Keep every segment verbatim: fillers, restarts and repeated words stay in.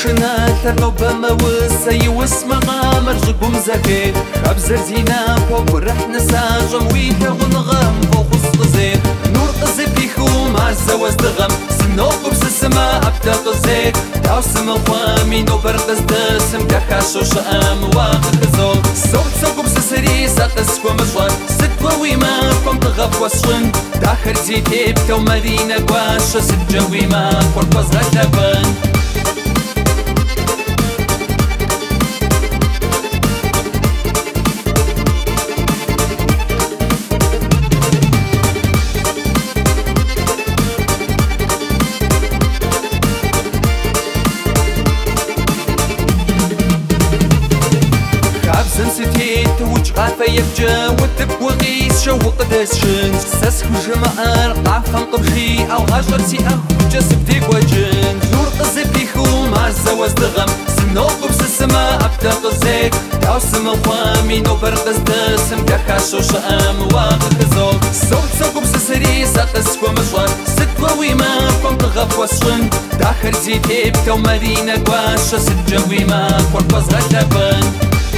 شنا ثرنو بموس يوس مغامر جقوم زكي أبزر زينا فوق رح نساجم ويتا ونغم فوق الصغزير نور قزي بيخو مع الزواز دغم سنوكو بسسما أبدا قزيك تاو سما خوامي نو برقز دسم كاكاشو شام واقع زوك صوت سوكو بسسري ساقسكو مشوان ستووي ما كوم تغف وسون داخر زيتي بتو مدينة قواشا ستجوي ما كوربوز غتبان سنسيتيت وجقافة يبجا وتب وغيس شوق دسشن ساسكو جماعة قعفة قبشي أو غاشر سي أخو جسب ديك وجن نور قزي بيخو مع الزواز دغم سنوكو بس السما أبدا قزيك تاو سما خوامي نو برقز دسم كاكاشو شام واقع زوك صوت سوكو بس سري ساقسكو مشوان ستووي ما كوم تغف وسشن داخر زيتي بتو مدينة قواشا ستجوي ما كوربوز غتبان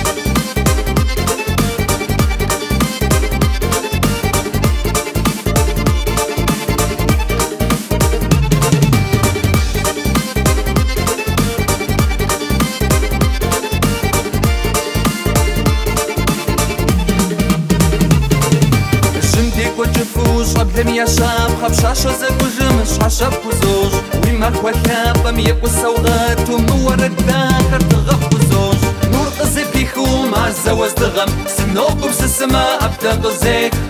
وجفوش قبل يا شاب خب شاشة زك وجمش عشب وزوج ويما خوثاب ميك والسوغات ومور الداخر تغف وزوج نور قزي بيخو مع الزواز دغم سنوكو بس السما أبدا قزيك